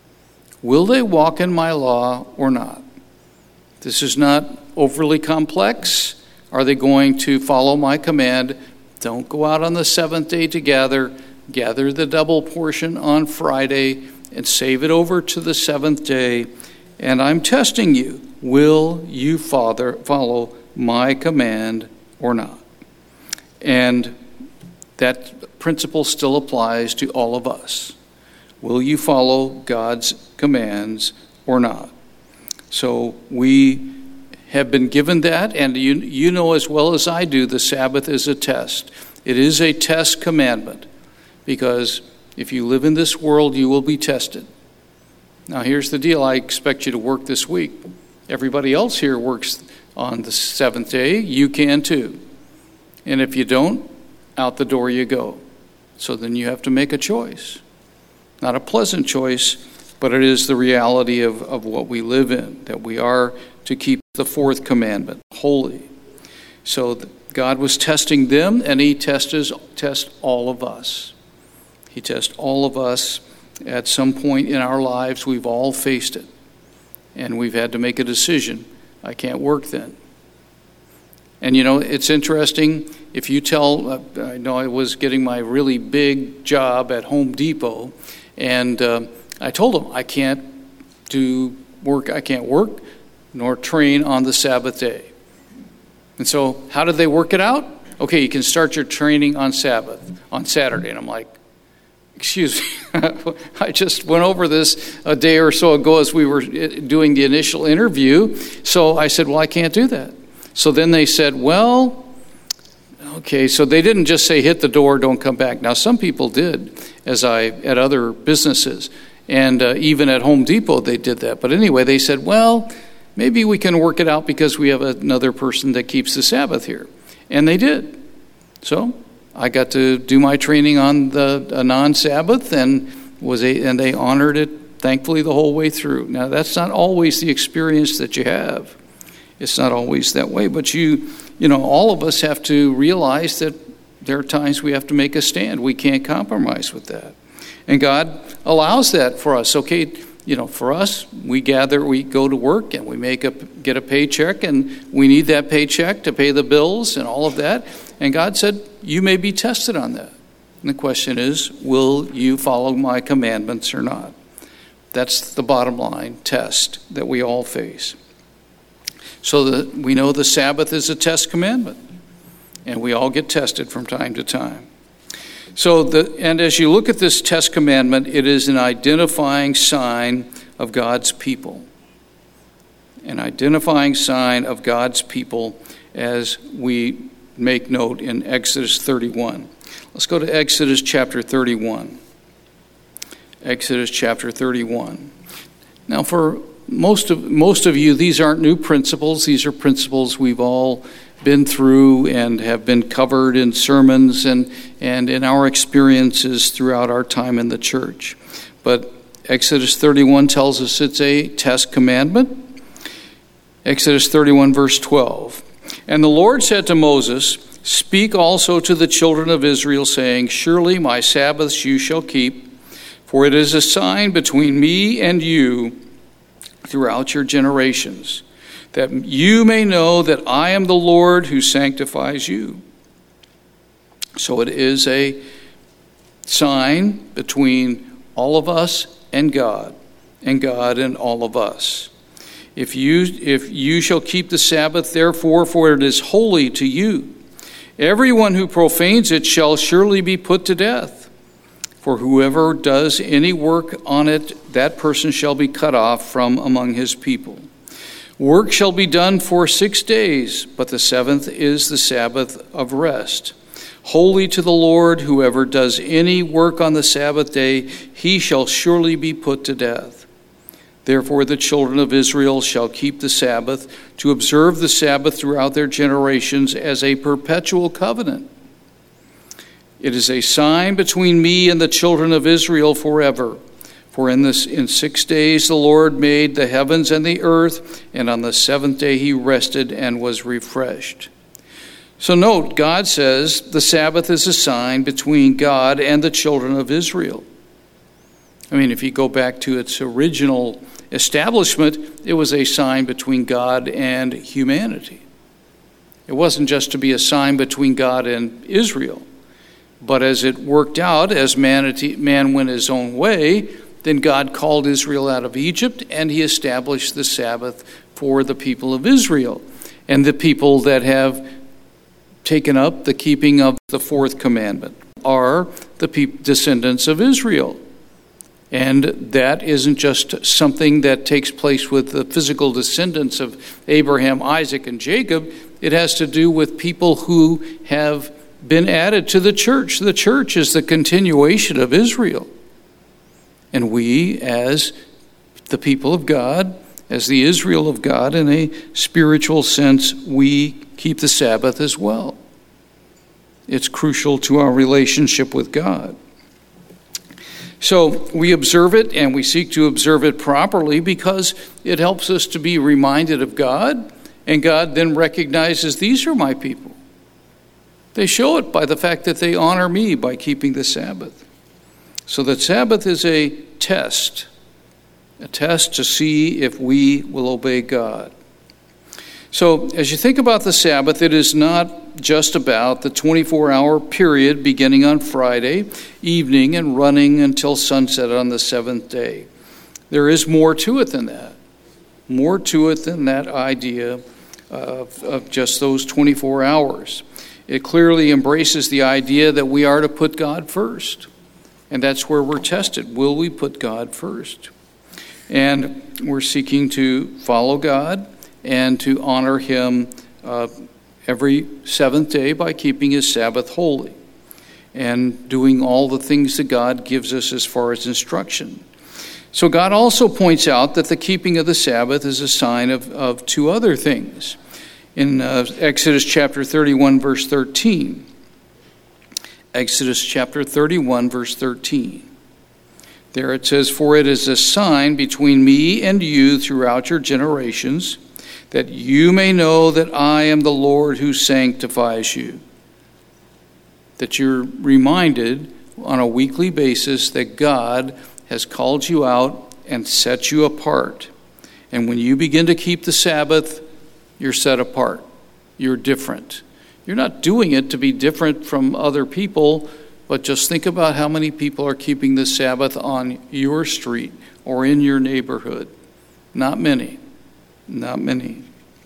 Will they walk in my law or not? This is not overly complex. Are they going to follow my command? Don't go out on the seventh day to gather. Gather the double portion on Friday and save it over to the seventh day. And I'm testing you. Will you follow my command or not? And that principle still applies to all of us. Will you follow God's commands or not? So we have been given that, and you know as well as I do, the Sabbath is a test. It is a test commandment, because if you live in this world, you will be tested. Now here's the deal. I expect you to work this week. Everybody else here works on the seventh day. You can too. And if you don't, out the door you go. So then you have to make a choice. Not a pleasant choice, but it is the reality of what we live in, that we are to keep the fourth commandment, holy. So God was testing them, and he tests all of us. He tests all of us. At some point in our lives, we've all faced it. And we've had to make a decision. I can't work then. And it's interesting. If you tell, I know I was getting my really big job at Home Depot, and I told them I can't work nor train on the Sabbath day. And so how did they work it out? Okay, you can start your training on Saturday. And I'm like, excuse me, I just went over this a day or so ago as we were doing the initial interview. So I said, well, I can't do that. So then they said, well, okay. So they didn't just say, hit the door, don't come back. Now, some people did, at other businesses. And even at Home Depot, they did that. But anyway, they said, well, maybe we can work it out because we have another person that keeps the Sabbath here. And they did. So I got to do my training on a non-Sabbath, and they honored it, thankfully, the whole way through. Now, that's not always the experience that you have. It's not always that way. But all of us have to realize that there are times we have to make a stand. We can't compromise with that. And God allows that for us. Okay, for us, we go to work, and we get a paycheck, and we need that paycheck to pay the bills and all of that. And God said, you may be tested on that. And the question is, will you follow my commandments or not? That's the bottom line test that we all face. So that we know the Sabbath is a test commandment, and we all get tested from time to time. And as you look at this test commandment, it is an identifying sign of God's people. An identifying sign of God's people, as we make note in Exodus 31. Let's go to Exodus chapter 31. Exodus chapter 31. Now, for most of you, these aren't new principles. These are principles we've all been through and have been covered in sermons and in our experiences throughout our time in the church. But Exodus 31 tells us it's a test commandment. Exodus 31, verse 12. And the Lord said to Moses, speak also to the children of Israel, saying, surely my Sabbaths you shall keep, for it is a sign between me and you throughout your generations, that you may know that I am the Lord who sanctifies you. So it is a sign between all of us and God and all of us. If you shall keep the Sabbath, therefore, for it is holy to you. Everyone who profanes it shall surely be put to death. For whoever does any work on it, that person shall be cut off from among his people. Work shall be done for 6 days, but the seventh is the Sabbath of rest. Holy to the Lord, whoever does any work on the Sabbath day, he shall surely be put to death. Therefore the children of Israel shall keep the Sabbath, to observe the Sabbath throughout their generations as a perpetual covenant. It is a sign between me and the children of Israel forever. For in 6 days the Lord made the heavens and the earth, and on the seventh day he rested and was refreshed. So note, God says the Sabbath is a sign between God and the children of Israel. I mean, if you go back to its original establishment, it was a sign between God and humanity. It wasn't just to be a sign between God and Israel. But as it worked out, as man went his own way, then God called Israel out of Egypt, and he established the Sabbath for the people of Israel. And the people that have taken up the keeping of the fourth commandment are the descendants of Israel. And that isn't just something that takes place with the physical descendants of Abraham, Isaac, and Jacob. It has to do with people who have been added to the church. The church is the continuation of Israel. And we, as the people of God, as the Israel of God, in a spiritual sense, we keep the Sabbath as well. It's crucial to our relationship with God. So we observe it, and we seek to observe it properly because it helps us to be reminded of God, and God then recognizes, these are my people. They show it by the fact that they honor me by keeping the Sabbath. So the Sabbath is a test to see if we will obey God. So as you think about the Sabbath, it is not just about the 24-hour period beginning on Friday evening and running until sunset on the seventh day. There is more to it than that. More to it than that idea of just those 24 hours. It clearly embraces the idea that we are to put God first. And that's where we're tested. Will we put God first? And we're seeking to follow God and to honor him every seventh day by keeping his Sabbath holy and doing all the things that God gives us as far as instruction. So God also points out that the keeping of the Sabbath is a sign of two other things. In Exodus chapter 31, verse 13. Exodus chapter 31, verse 13. There it says, "For it is a sign between me and you throughout your generations, that you may know that I am the Lord who sanctifies you." That you're reminded on a weekly basis that God has called you out and set you apart. And when you begin to keep the Sabbath, you're set apart. You're different. You're not doing it to be different from other people, but just think about how many people are keeping the Sabbath on your street or in your neighborhood. Not many. Not many.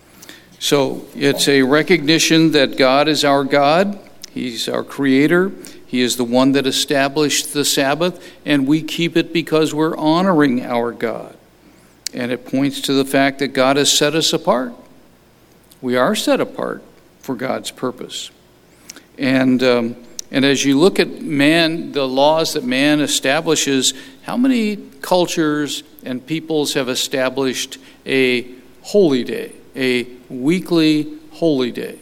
So it's a recognition that God is our God. He's our creator. He is the one that established the Sabbath, and we keep it because we're honoring our God. And it points to the fact that God has set us apart. We are set apart for God's purpose. And as you look at man, the laws that man establishes, how many cultures and peoples have established a holy day, a weekly holy day?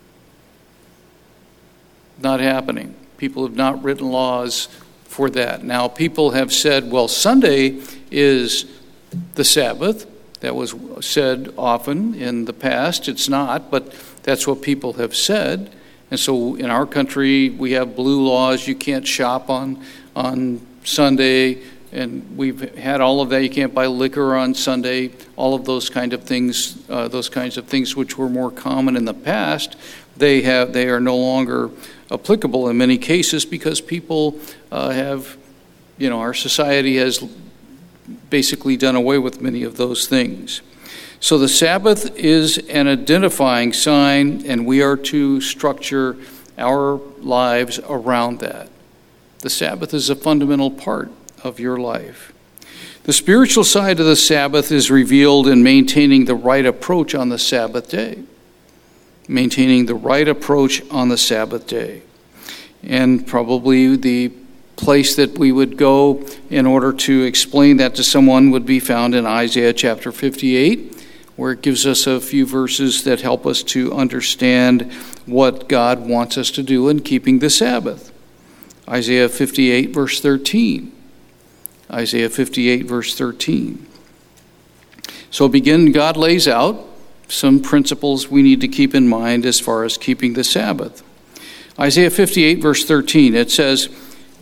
Not happening. People have not written laws for that. Now, people have said, well, Sunday is the Sabbath. That was said often in the past. It's not, but that's what people have said. And so in our country, we have blue laws. You can't shop on Sunday, and we've had all of that. You can't buy liquor on Sunday. All of those kinds of things which were more common in the past, they are no longer applicable in many cases because people our society has basically done away with many of those things. So the Sabbath is an identifying sign, and we are to structure our lives around that. The Sabbath is a fundamental part of your life. The spiritual side of the Sabbath is revealed in maintaining the right approach on the Sabbath day. Maintaining the right approach on the Sabbath day. And probably the place that we would go in order to explain that to someone would be found in Isaiah chapter 58, where it gives us a few verses that help us to understand what God wants us to do in keeping the Sabbath. Isaiah 58, verse 13. Isaiah 58, verse 13. So God lays out some principles we need to keep in mind as far as keeping the Sabbath. Isaiah 58, verse 13, it says,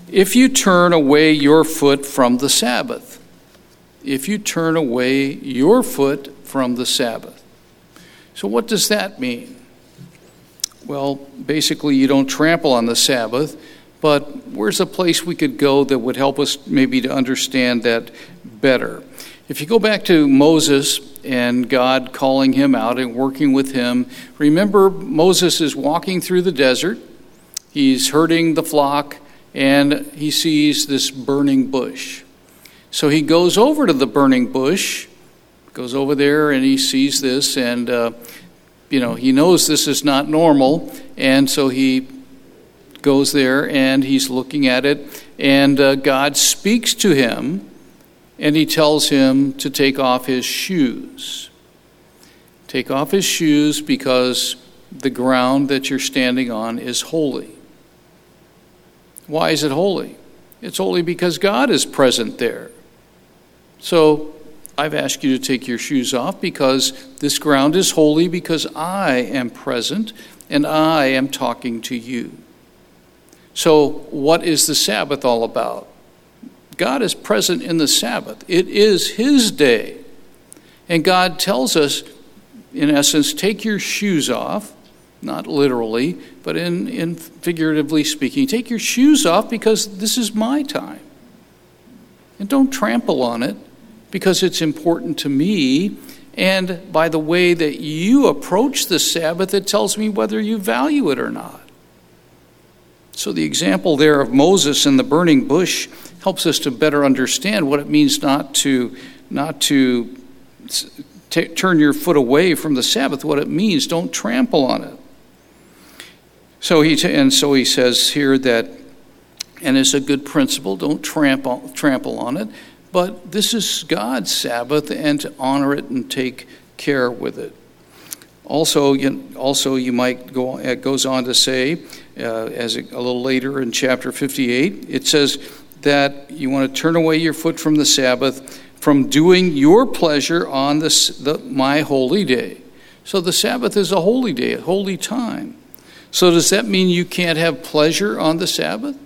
if you turn away your foot from the Sabbath. If you turn away your foot from the Sabbath. So what does that mean? Well, basically you don't trample on the Sabbath, but where's a place we could go that would help us maybe to understand that better? If you go back to Moses and God calling him out and working with him, remember Moses is walking through the desert. He's herding the flock and he sees this burning bush. So he goes over to the burning bush, goes over there and he sees this and, he knows this is not normal. And so he goes there and he's looking at it and God speaks to him. And he tells him to take off his shoes. Take off his shoes because the ground that you're standing on is holy. Why is it holy? It's holy because God is present there. So I've asked you to take your shoes off because this ground is holy because I am present and I am talking to you. So what is the Sabbath all about? God is present in the Sabbath. It is his day. And God tells us, in essence, take your shoes off, not literally, but in figuratively speaking. Take your shoes off because this is my time. And don't trample on it because it's important to me. And by the way that you approach the Sabbath, it tells me whether you value it or not. So the example there of Moses and the burning bush helps us to better understand what it means not to turn your foot away from the Sabbath. What it means, don't trample on it. So he says here that, and it's a good principle, don't trample on it. But this is God's Sabbath, and to honor it and take care with it. Also, you might go. It goes on to say, a little later in chapter 58, it says that you want to turn away your foot from the Sabbath, from doing your pleasure on my holy day. So the Sabbath is a holy day, a holy time. So does that mean you can't have pleasure on the Sabbath?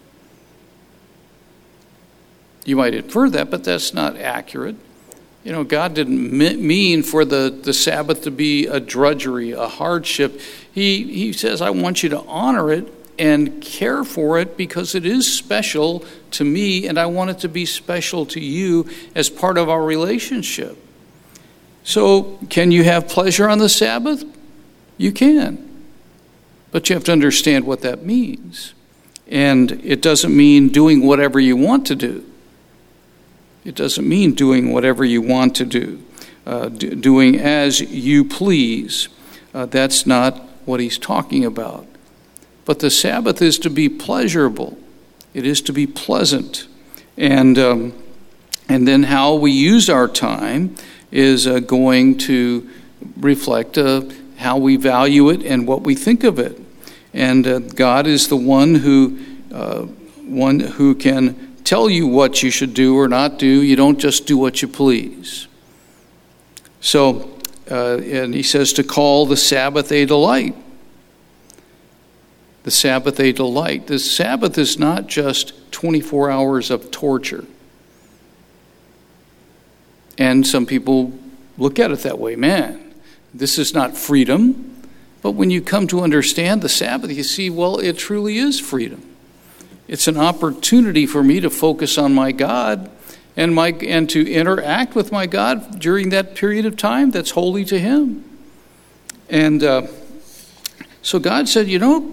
You might infer that, but that's not accurate. God didn't mean for the Sabbath to be a drudgery, a hardship. He says, I want you to honor it and care for it because it is special to me and I want it to be special to you as part of our relationship. So can you have pleasure on the Sabbath? You can. But you have to understand what that means. And it doesn't mean doing whatever you want to do. It doesn't mean doing whatever you want to do, doing as you please. That's not what he's talking about. But the Sabbath is to be pleasurable. It is to be pleasant. And then how we use our time is going to reflect how we value it and what we think of it. And God is the one who can tell you what you should do or not do. You don't just do what you please. So, and he says to call the Sabbath a delight. The Sabbath a delight. The Sabbath is not just 24 hours of torture. And some people look at it that way. Man, this is not freedom. But when you come to understand the Sabbath, you see, well, it truly is freedom. It's an opportunity for me to focus on my God and to interact with my God during that period of time that's holy to him. And so God said,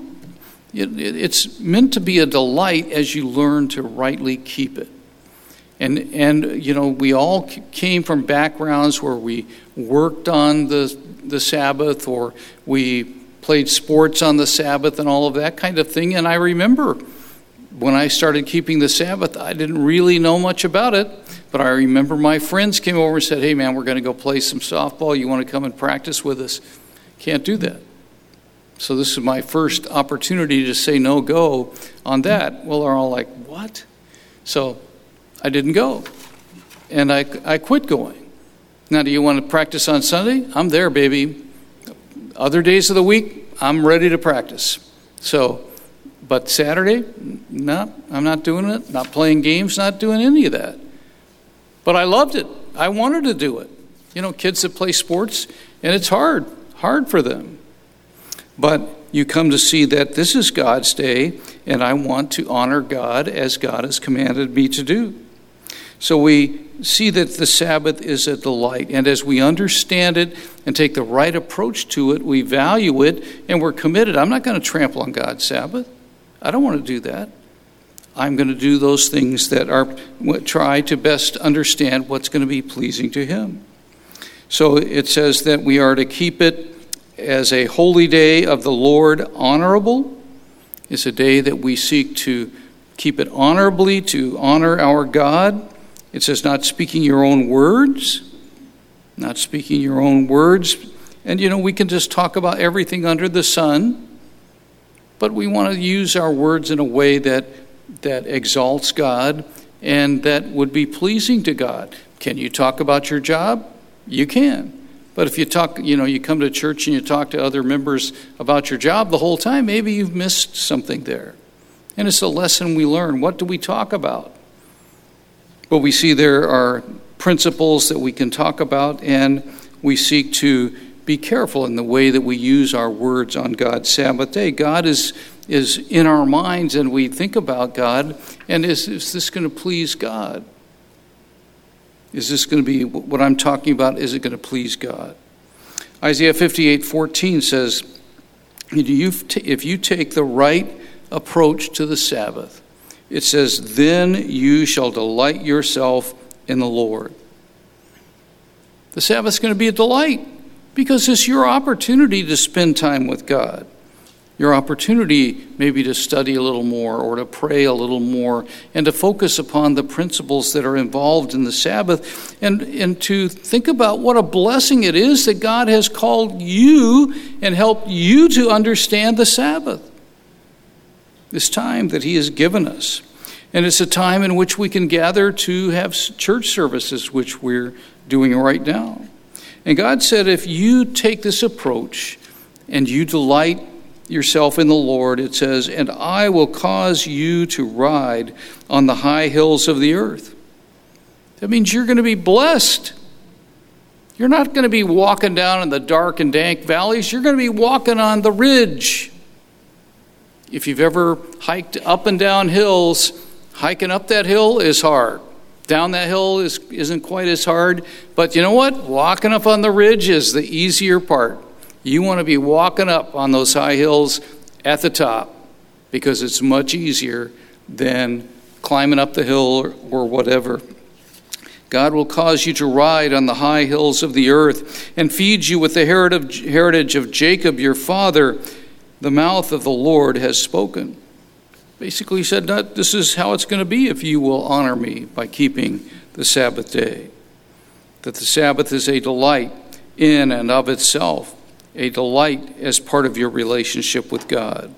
it's meant to be a delight as you learn to rightly keep it. And we all came from backgrounds where we worked on the Sabbath or we played sports on the Sabbath and all of that kind of thing. And I remember when I started keeping the Sabbath, I didn't really know much about it, but I remember my friends came over and said, hey man, we're going to go play some softball. You want to come and practice with us? Can't do that. So this is my first opportunity to say no go on that. Well, they're all like, what? So I didn't go. And I quit going. Now, do you want to practice on Sunday? I'm there, baby. Other days of the week, I'm ready to practice. So, But Saturday, no, I'm not doing it. Not playing games, not doing any of that. But I loved it. I wanted to do it. Kids that play sports, and it's hard for them. But you come to see that this is God's day, and I want to honor God as God has commanded me to do. So we see that the Sabbath is a delight, and as we understand it and take the right approach to it, we value it, and we're committed. I'm not going to trample on God's Sabbath. I don't want to do that. I'm going to do those things that try to best understand what's going to be pleasing to Him. So it says that we are to keep it as a holy day of the Lord, honorable. It's a day that we seek to keep it honorably, to honor our God. It says not speaking your own words. Not speaking your own words. And we can just talk about everything under the sun, but we want to use our words in a way that exalts God and that would be pleasing to God. Can you talk about your job? You can. But if you talk, you come to church and you talk to other members about your job the whole time, maybe you've missed something there. And it's a lesson we learn. What do we talk about? But we see there are principles that we can talk about, and we seek to be careful in the way that we use our words on God's Sabbath day. God is in our minds, and we think about God, and is this going to please God? Is this going to be what I'm talking about? Is it going to please God? Isaiah 58:14 says, if you take the right approach to the Sabbath, it says, then you shall delight yourself in the Lord. The Sabbath's going to be a delight because it's your opportunity to spend time with God. Your opportunity maybe to study a little more or to pray a little more and to focus upon the principles that are involved in the Sabbath and to think about what a blessing it is that God has called you and helped you to understand the Sabbath. This time that He has given us. And it's a time in which we can gather to have church services, which we're doing right now. And God said, if you take this approach and you delight yourself in the Lord, it says, and I will cause you to ride on the high hills of the earth. That means you're going to be blessed. You're not going to be walking down in the dark and dank valleys. You're going to be walking on the ridge. If you've ever hiked up and down hills, hiking up that hill is hard. Down that hill isn't quite as hard. But you know what? Walking up on the ridge is the easier part. You want to be walking up on those high hills at the top because it's much easier than climbing up the hill or whatever. God will cause you to ride on the high hills of the earth and feed you with the heritage of Jacob, your father. The mouth of the Lord has spoken. Basically, He said, this is how it's going to be if you will honor me by keeping the Sabbath day. That the Sabbath is a delight in and of itself. A delight as part of your relationship with God.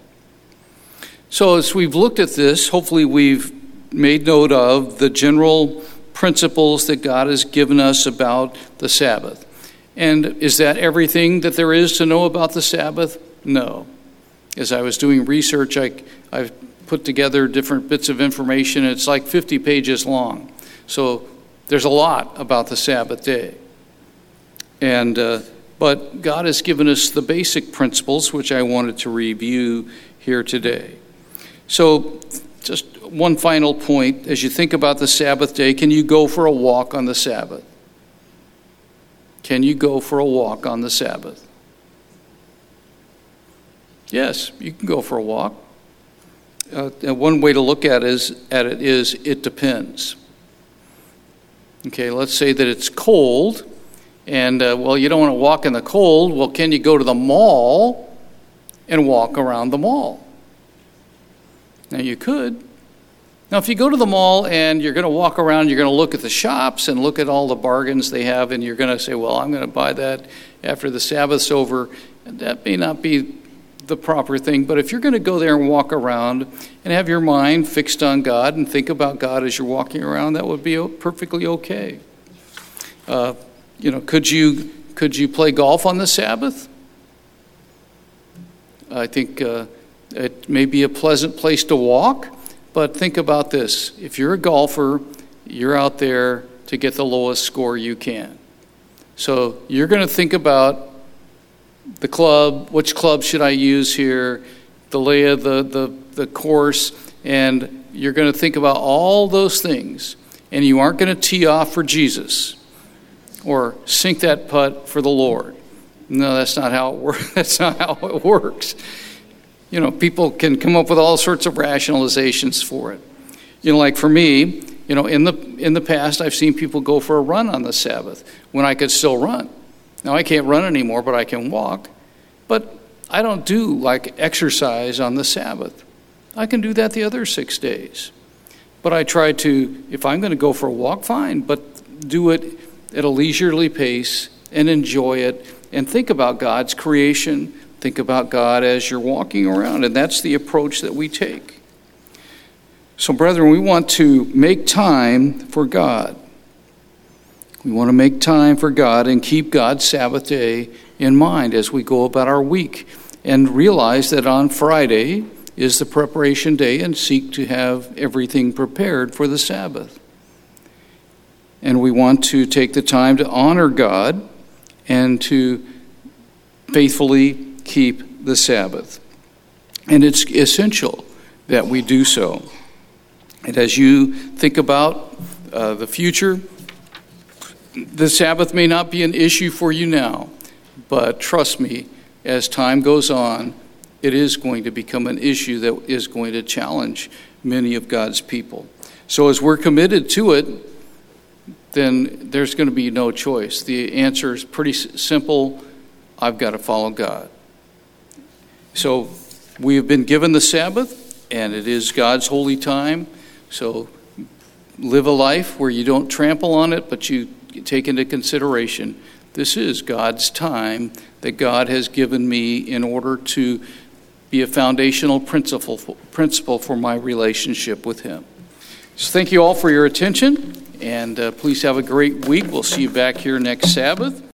So as we've looked at this, hopefully we've made note of the general principles that God has given us about the Sabbath. And is that everything that there is to know about the Sabbath? No. As I was doing research, I've put together different bits of information. It's like 50 pages long. So there's a lot about the Sabbath day. But God has given us the basic principles, which I wanted to review here today. So just one final point. As you think about the Sabbath day, can you go for a walk on the Sabbath? Can you go for a walk on the Sabbath? Yes, you can go for a walk. And one way to look at it is it depends. Okay, let's say that it's cold. And, you don't want to walk in the cold. Well, can you go to the mall and walk around the mall? Now, you could. Now, if you go to the mall and you're going to walk around, you're going to look at the shops and look at all the bargains they have, and you're going to say, well, I'm going to buy that after the Sabbath's over. And that may not be the proper thing. But if you're going to go there and walk around and have your mind fixed on God and think about God as you're walking around, that would be perfectly okay. Could you play golf on the Sabbath? I think It may be a pleasant place to walk, but think about this. If you're a golfer, you're out there to get the lowest score you can. So you're going to think about the club, which club should I use here, the lay of the course, and you're going to think about all those things. And you aren't going to tee off for Jesus or sink that putt for the Lord. No, that's not how it works. That's not how it works. People can come up with all sorts of rationalizations for it. Like for me, in the past, I've seen people go for a run on the Sabbath when I could still run. Now, I can't run anymore, but I can walk. But I don't do like exercise on the Sabbath. I can do that the other 6 days. But I try to, if I'm going to go for a walk, fine, but do it at a leisurely pace and enjoy it and think about God's creation. Think about God as you're walking around, and that's the approach that we take. So, brethren, we want to make time for God. We want to make time for God and keep God's Sabbath day in mind as we go about our week, and realize that on Friday is the preparation day and seek to have everything prepared for the Sabbath. And we want to take the time to honor God and to faithfully keep the Sabbath. And it's essential that we do so. And as you think about the future, the Sabbath may not be an issue for you now, but trust me, as time goes on, it is going to become an issue that is going to challenge many of God's people. So as we're committed to it, then there's going to be no choice. The answer is pretty simple. I've got to follow God. So we have been given the Sabbath, and it is God's holy time. So live a life where you don't trample on it, but you take into consideration, this is God's time that God has given me in order to be a foundational principle for my relationship with Him. So thank you all for your attention, and please have a great week. We'll see you back here next Sabbath.